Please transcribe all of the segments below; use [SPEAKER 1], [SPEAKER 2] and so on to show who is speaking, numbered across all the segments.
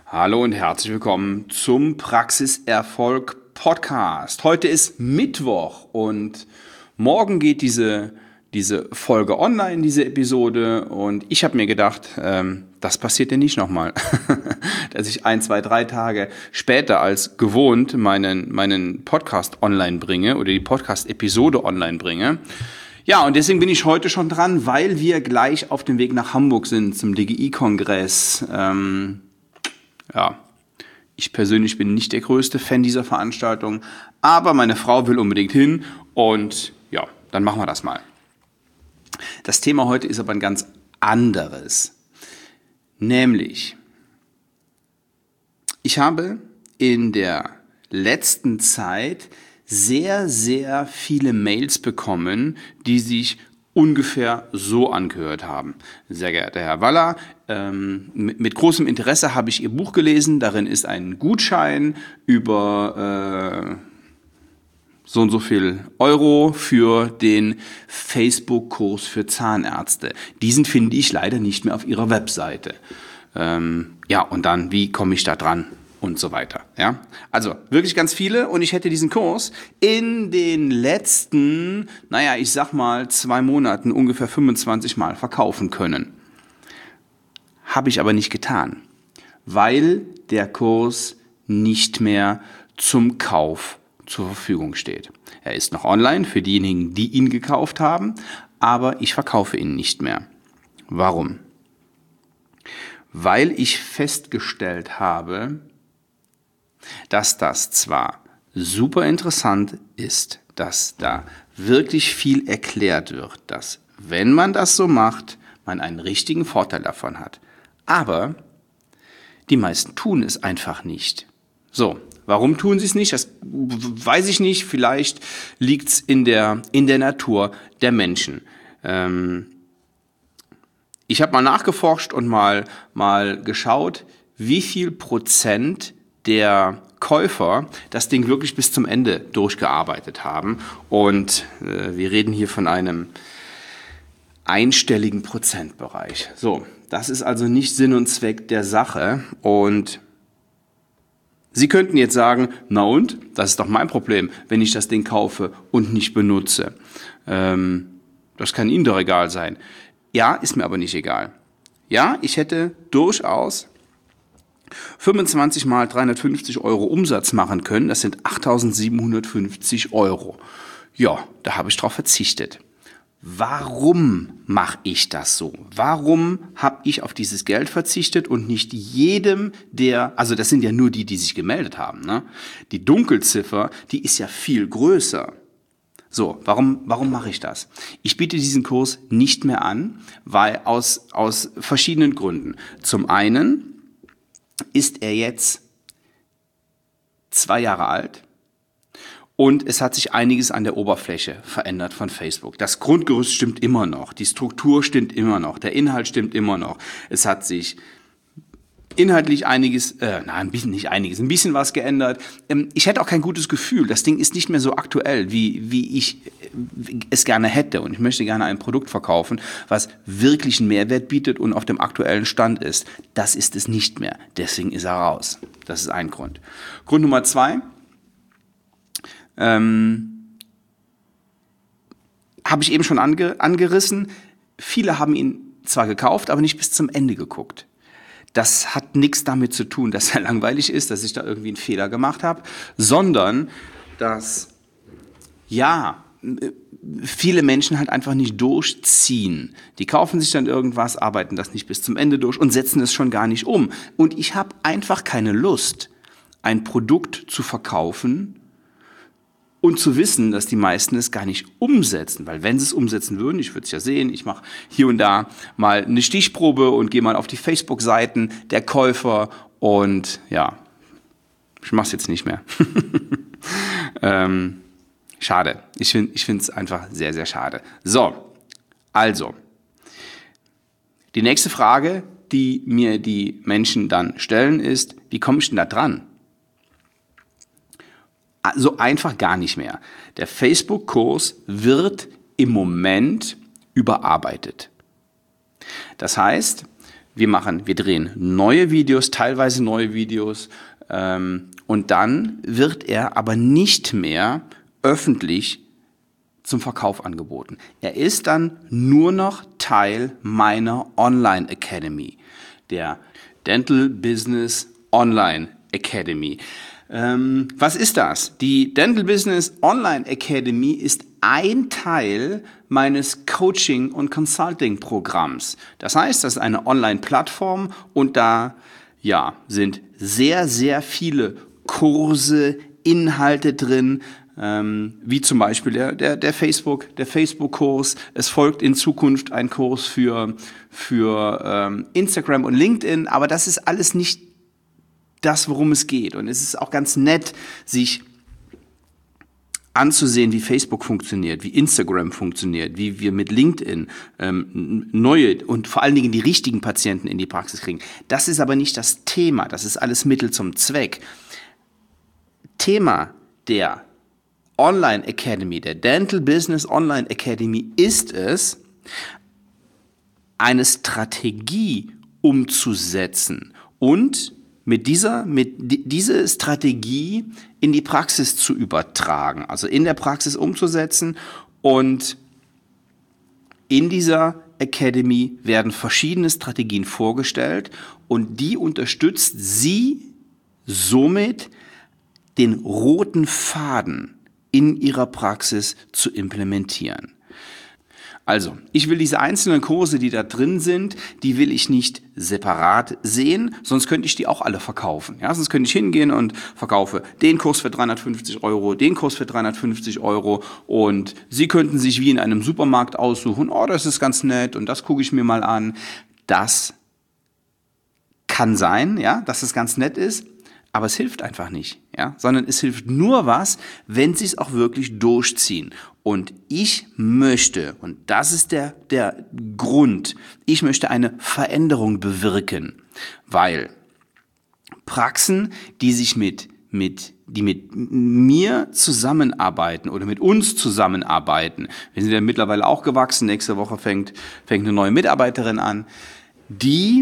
[SPEAKER 1] Hallo und herzlich willkommen zum Praxiserfolg Podcast. Heute ist Mittwoch und morgen geht diese Folge online, diese Episode. Und ich habe mir gedacht, das passiert ja nicht nochmal, dass ich 1, 2, 3 Tage später als gewohnt meinen Podcast online bringe oder die Podcast-Episode online bringe. Ja, und deswegen bin ich heute schon dran, weil wir gleich auf dem Weg nach Hamburg sind zum DGI-Kongress. Ja, ich persönlich bin nicht der größte Fan dieser Veranstaltung, aber meine Frau will unbedingt hin und ja, dann machen wir das mal. Das Thema heute ist aber ein ganz anderes, nämlich ich habe in der letzten Zeit sehr, sehr viele Mails bekommen, die sich ungefähr so angehört haben. Sehr geehrter Herr Waller, mit großem Interesse habe ich Ihr Buch gelesen. Darin ist ein Gutschein über so und so viel Euro für den Facebook-Kurs für Zahnärzte. Diesen finde ich leider nicht mehr auf Ihrer Webseite. Ja, und dann, wie komme ich da dran? Und so weiter. Ja? Also wirklich ganz viele und ich hätte diesen Kurs in den letzten, ich sag mal 2 Monaten ungefähr 25 Mal verkaufen können. Habe ich aber nicht getan, weil der Kurs nicht mehr zum Kauf zur Verfügung steht. Er ist noch online für diejenigen, die ihn gekauft haben, aber ich verkaufe ihn nicht mehr. Warum? Weil ich festgestellt habe, dass das zwar super interessant ist, dass da wirklich viel erklärt wird, dass, wenn man das so macht, man einen richtigen Vorteil davon hat. Aber die meisten tun es einfach nicht. So, warum tun sie es nicht? Das weiß ich nicht. Vielleicht liegt es in der Natur der Menschen. Ich habe mal nachgeforscht und mal geschaut, wie viel Prozent der Käufer das Ding wirklich bis zum Ende durchgearbeitet haben. Und wir reden hier von einem einstelligen Prozentbereich. So, das ist also nicht Sinn und Zweck der Sache. Und Sie könnten jetzt sagen, na und? Das ist doch mein Problem, wenn ich das Ding kaufe und nicht benutze. Das kann Ihnen doch egal sein. Ja, ist mir aber nicht egal. Ja, ich hätte durchaus 25 mal 350 Euro Umsatz machen können, das sind 8.750 Euro. Ja, da habe ich drauf verzichtet. Warum mache ich das so? Warum habe ich auf dieses Geld verzichtet und nicht jedem, also das sind ja nur die sich gemeldet haben, ne? Die Dunkelziffer, die ist ja viel größer. So, warum mache ich das? Ich biete diesen Kurs nicht mehr an, weil aus verschiedenen Gründen. Zum einen ist er jetzt 2 Jahre alt und es hat sich einiges an der Oberfläche verändert von Facebook. Das Grundgerüst stimmt immer noch, die Struktur stimmt immer noch, der Inhalt stimmt immer noch. Es hat sich inhaltlich ein bisschen was geändert. Ich hätte auch kein gutes Gefühl. Das Ding ist nicht mehr so aktuell, wie ich es gerne hätte. Und ich möchte gerne ein Produkt verkaufen, was wirklich einen Mehrwert bietet und auf dem aktuellen Stand ist. Das ist es nicht mehr. Deswegen ist er raus. Das ist ein Grund. Grund Nummer 2. Habe ich eben schon angerissen. Viele haben ihn zwar gekauft, aber nicht bis zum Ende geguckt. Das hat nichts damit zu tun, dass er langweilig ist, dass ich da irgendwie einen Fehler gemacht habe, sondern dass, viele Menschen halt einfach nicht durchziehen. Die kaufen sich dann irgendwas, arbeiten das nicht bis zum Ende durch und setzen es schon gar nicht um. Und ich habe einfach keine Lust, ein Produkt zu verkaufen und zu wissen, dass die meisten es gar nicht umsetzen. Weil wenn sie es umsetzen würden, ich würde es ja sehen, ich mache hier und da mal eine Stichprobe und gehe mal auf die Facebook-Seiten der Käufer und ja, ich mache es jetzt nicht mehr. Schade. Ich finde es einfach sehr, sehr schade. So, also, die nächste Frage, die mir die Menschen dann stellen, ist, wie komme ich denn da dran? So einfach gar nicht mehr. Der Facebook-Kurs wird im Moment überarbeitet. Das heißt, Wir drehen neue Videos, teilweise neue Videos, und dann wird er aber nicht mehr öffentlich zum Verkauf angeboten. Er ist dann nur noch Teil meiner Online Academy, der Dental Business Online Academy. Was ist das? Die Dental Business Online Academy ist ein Teil meines Coaching- und Consulting-Programms. Das heißt, das ist eine Online-Plattform und da sind sehr, sehr viele Kurse, Inhalte drin, wie zum Beispiel der Facebook-Kurs. Es folgt in Zukunft ein Kurs für Instagram und LinkedIn, aber das ist alles nicht das, worum es geht. Und es ist auch ganz nett, sich anzusehen, wie Facebook funktioniert, wie Instagram funktioniert, wie wir mit LinkedIn neue und vor allen Dingen die richtigen Patienten in die Praxis kriegen. Das ist aber nicht das Thema, das ist alles Mittel zum Zweck. Thema der Online Academy, der Dental Business Online Academy ist es, eine Strategie umzusetzen und diese Strategie in die Praxis zu übertragen, also in der Praxis umzusetzen. Und in dieser Academy werden verschiedene Strategien vorgestellt und die unterstützt Sie somit, den roten Faden in Ihrer Praxis zu implementieren. Also, ich will diese einzelnen Kurse, die da drin sind, die will ich nicht separat sehen, sonst könnte ich die auch alle verkaufen. Ja, sonst könnte ich hingehen und verkaufe den Kurs für 350 Euro, den Kurs für 350 Euro und Sie könnten sich wie in einem Supermarkt aussuchen, oh, das ist ganz nett und das gucke ich mir mal an. Das kann sein, ja, dass es ganz nett ist, aber es hilft einfach nicht, ja, sondern es hilft nur was, wenn Sie es auch wirklich durchziehen. Und ich möchte, und das ist der Grund, ich möchte eine Veränderung bewirken, weil Praxen, die mit mir zusammenarbeiten oder mit uns zusammenarbeiten, wir sind ja mittlerweile auch gewachsen, nächste Woche fängt eine neue Mitarbeiterin an, die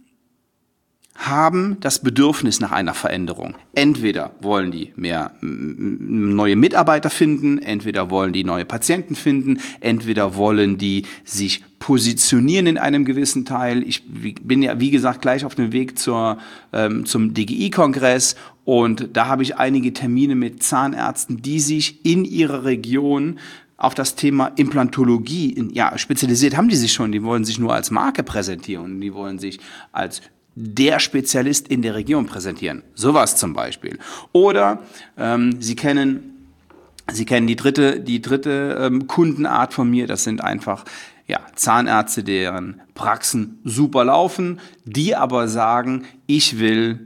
[SPEAKER 1] haben das Bedürfnis nach einer Veränderung. Entweder wollen die mehr neue Mitarbeiter finden, entweder wollen die neue Patienten finden, entweder wollen die sich positionieren in einem gewissen Teil. Ich bin ja, wie gesagt, gleich auf dem Weg zum DGI-Kongress und da habe ich einige Termine mit Zahnärzten, die sich in ihrer Region auf das Thema Implantologie, spezialisiert haben die sich schon, die wollen sich nur als Marke präsentieren, die wollen sich als der Spezialist in der Region präsentieren. Sowas zum Beispiel. Oder Sie kennen die dritte Kundenart von mir. Das sind einfach Zahnärzte, deren Praxen super laufen, die aber sagen, ich will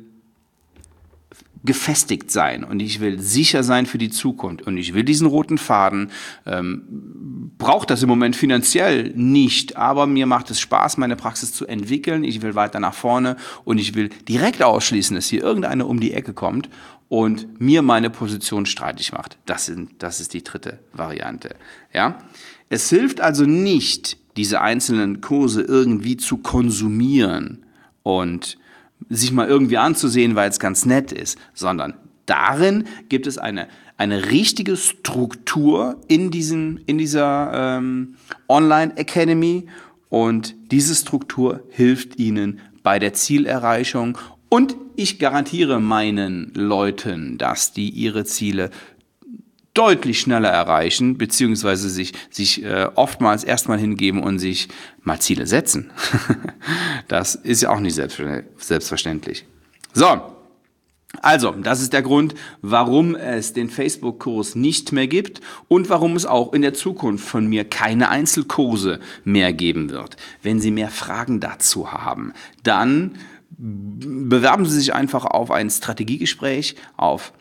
[SPEAKER 1] gefestigt sein und ich will sicher sein für die Zukunft und ich will diesen roten Faden, braucht das im Moment finanziell nicht, aber mir macht es Spaß, meine Praxis zu entwickeln, ich will weiter nach vorne und ich will direkt ausschließen, dass hier irgendeiner um die Ecke kommt und mir meine Position streitig macht. Das ist die dritte Variante. Ja? Es hilft also nicht, diese einzelnen Kurse irgendwie zu konsumieren und sich mal irgendwie anzusehen, weil es ganz nett ist, sondern darin gibt es eine richtige Struktur in dieser Online Academy und diese Struktur hilft Ihnen bei der Zielerreichung und ich garantiere meinen Leuten, dass die ihre Ziele deutlich schneller erreichen, beziehungsweise sich oftmals erstmal hingeben und sich mal Ziele setzen. Das ist ja auch nicht selbstverständlich. So, also, das ist der Grund, warum es den Facebook-Kurs nicht mehr gibt und warum es auch in der Zukunft von mir keine Einzelkurse mehr geben wird. Wenn Sie mehr Fragen dazu haben, dann bewerben Sie sich einfach auf ein Strategiegespräch auf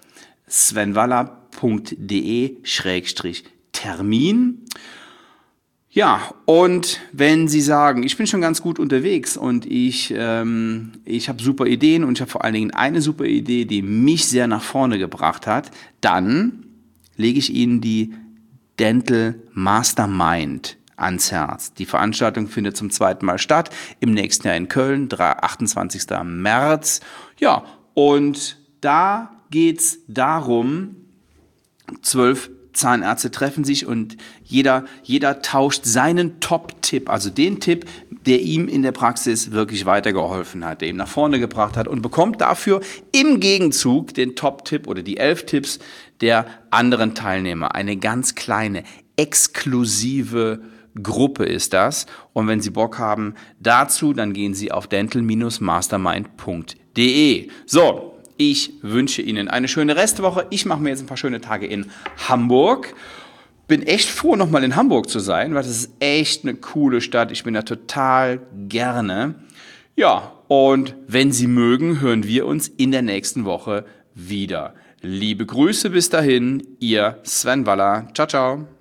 [SPEAKER 1] svenwaller.de/Termin. Ja, und wenn Sie sagen, ich bin schon ganz gut unterwegs und ich habe super Ideen und ich habe vor allen Dingen eine super Idee, die mich sehr nach vorne gebracht hat, dann lege ich Ihnen die Dental Mastermind ans Herz. Die Veranstaltung findet zum 2. Mal statt, im nächsten Jahr in Köln, 28. März. Ja, und da geht's darum, 12 Zahnärzte treffen sich und jeder tauscht seinen Top-Tipp, also den Tipp, der ihm in der Praxis wirklich weitergeholfen hat, der ihm nach vorne gebracht hat und bekommt dafür im Gegenzug den Top-Tipp oder die 11 Tipps der anderen Teilnehmer. Eine ganz kleine, exklusive Gruppe ist das. Und wenn Sie Bock haben dazu, dann gehen Sie auf dental-mastermind.de. So, ich wünsche Ihnen eine schöne Restwoche. Ich mache mir jetzt ein paar schöne Tage in Hamburg. Bin echt froh, nochmal in Hamburg zu sein, weil das ist echt eine coole Stadt. Ich bin da total gerne. Ja, und wenn Sie mögen, hören wir uns in der nächsten Woche wieder. Liebe Grüße bis dahin, Ihr Sven Waller. Ciao, ciao.